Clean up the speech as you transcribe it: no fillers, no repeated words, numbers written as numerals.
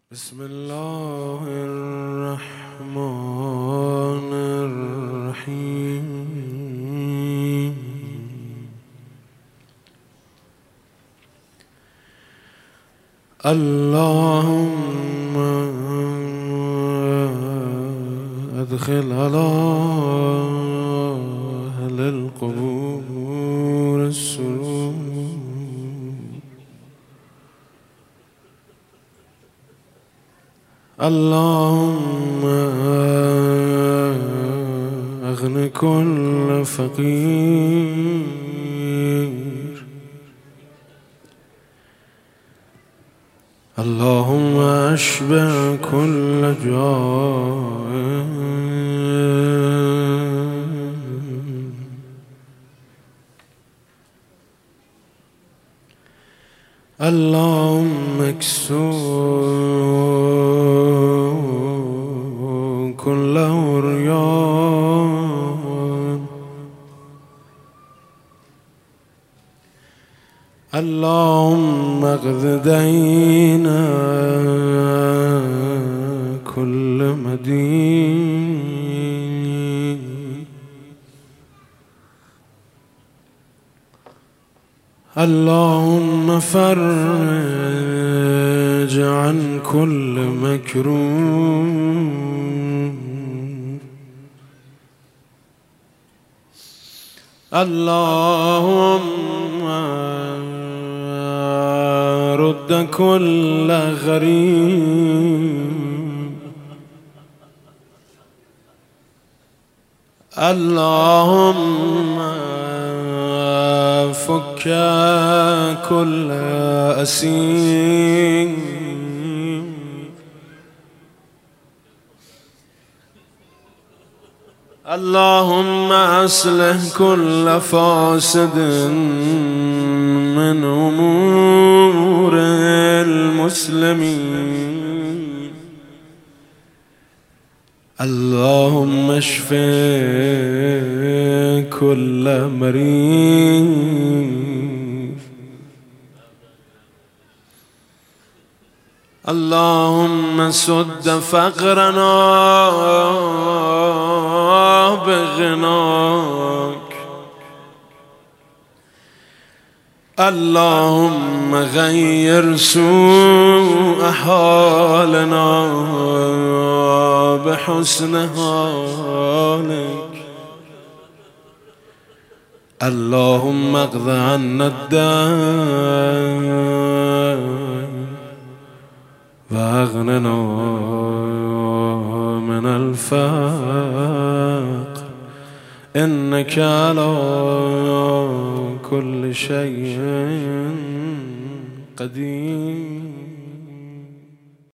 بسم الله الرحمن الرحيم. اللهم أدخل على أهل القبور السرور. اللهم أغن كل فقير. اللهم أشبع كل جائع. اللهم اكسو كل عريان. اللهم اقض دين كل مدين. اللهم فرج عن كل مكروب. اللهم رد كل غريب. اللهم فك كل أسير. اللهم أصلح كل فاسد من أمور المسلمين. اللهم اشف كل مريض. اللهم سد فقرنا بغناك. اللهم غير سوء حالنا بحسن حالك. اللهم اقض عنا الدين واغننا من الفقر. إنك على كل شيء قدير.